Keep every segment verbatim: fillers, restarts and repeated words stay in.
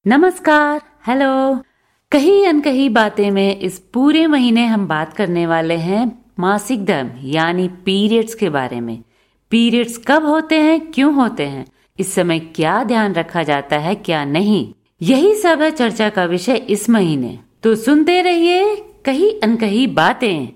नमस्कार, हेलो। कहीं अनकही बातें में इस पूरे महीने हम बात करने वाले हैं मासिक धर्म यानी पीरियड्स के बारे में। पीरियड्स कब होते हैं, क्यों होते हैं, इस समय क्या ध्यान रखा जाता है, क्या नहीं, यही सब है चर्चा का विषय इस महीने। तो सुनते रहिए कहीं अनकही बातें।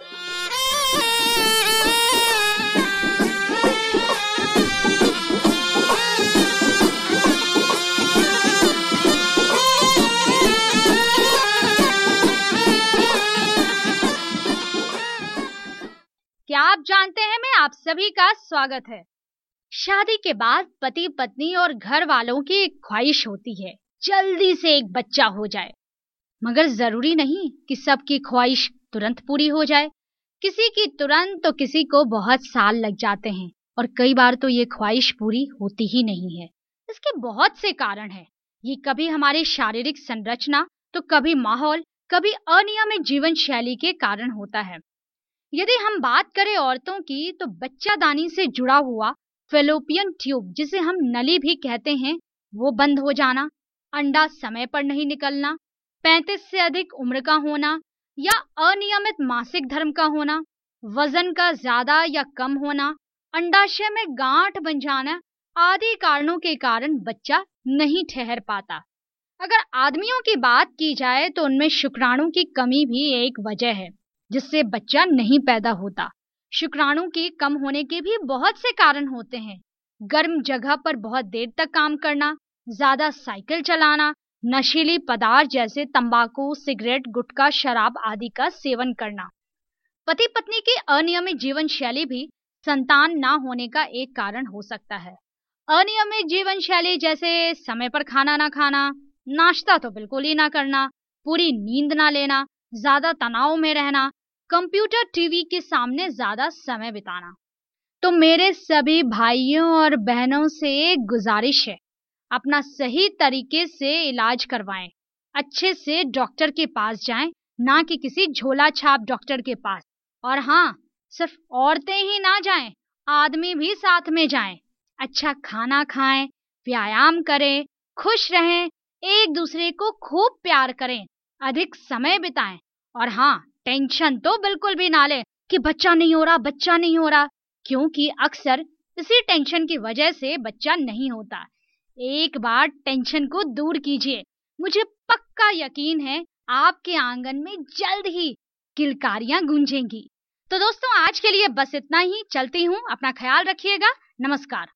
क्या आप जानते हैं, मैं आप सभी का स्वागत है। शादी के बाद पति पत्नी और घर वालों की एक ख्वाहिश होती है जल्दी से एक बच्चा हो जाए, मगर जरूरी नहीं कि सबकी ख्वाहिश तुरंत पूरी हो जाए। किसी की तुरंत तो किसी को बहुत साल लग जाते हैं और कई बार तो ये ख्वाहिश पूरी होती ही नहीं है। इसके बहुत से कारण हैं। ये कभी हमारी शारीरिक संरचना तो कभी माहौल, कभी अनियमित जीवन शैली के कारण होता है। यदि हम बात करें औरतों की, तो बच्चादानी से जुड़ा हुआ फेलोपियन ट्यूब, जिसे हम नली भी कहते हैं, वो बंद हो जाना, अंडा समय पर नहीं निकलना, पैंतीस से अधिक उम्र का होना या अनियमित मासिक धर्म का होना, वजन का ज्यादा या कम होना, अंडाशय में गांठ बन जाना आदि कारणों के कारण बच्चा नहीं ठहर पाता। अगर आदमियों की बात की जाए तो उनमें शुक्राणु की कमी भी एक वजह है जिससे बच्चा नहीं पैदा होता। शुक्राणु के कम होने के भी बहुत से कारण होते हैं। गर्म जगह पर बहुत देर तक काम करना, ज्यादा साइकिल चलाना, नशीली पदार्थ जैसे तंबाकू, सिगरेट, गुटखा, शराब आदि का सेवन करना। पति पत्नी की अनियमित जीवन शैली भी संतान ना होने का एक कारण हो सकता है। अनियमित जीवन शैली जैसे समय पर खाना ना खाना, नाश्ता तो बिल्कुल ही ना करना, पूरी नींद ना लेना, ज्यादा तनाव में रहना, कंप्यूटर टीवी के सामने ज्यादा समय बिताना। तो मेरे सभी भाइयों और बहनों से एक गुजारिश है, अपना सही तरीके से इलाज करवाएं, अच्छे से डॉक्टर के पास जाएं, ना कि किसी झोला छाप डॉक्टर के पास। और हाँ, सिर्फ औरतें ही ना जाएं, आदमी भी साथ में जाएं। अच्छा खाना खाएं, व्यायाम करें, खुश रहें, एक दूसरे को खूब प्यार करें, अधिक समय बिताएं। और हाँ, टेंशन तो बिल्कुल भी ना ले कि बच्चा नहीं हो रहा, बच्चा नहीं हो रहा, क्योंकि अक्सर इसी टेंशन की वजह से बच्चा नहीं होता। एक बार टेंशन को दूर कीजिए, मुझे पक्का यकीन है आपके आंगन में जल्द ही किलकारियां गूंजेंगी। तो दोस्तों, आज के लिए बस इतना ही। चलती हूँ, अपना ख्याल रखिएगा। नमस्कार।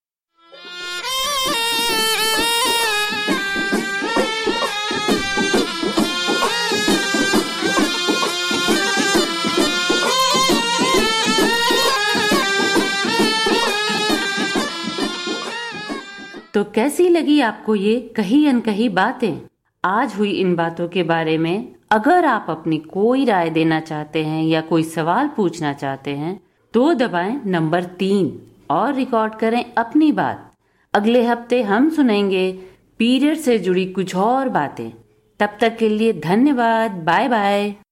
तो कैसी लगी आपको ये कही अनकही बातें? आज हुई इन बातों के बारे में अगर आप अपनी कोई राय देना चाहते हैं या कोई सवाल पूछना चाहते हैं तो दबाएं नंबर तीन और रिकॉर्ड करें अपनी बात। अगले हफ्ते हम सुनेंगे पीरियड से जुड़ी कुछ और बातें। तब तक के लिए धन्यवाद। Bye bye.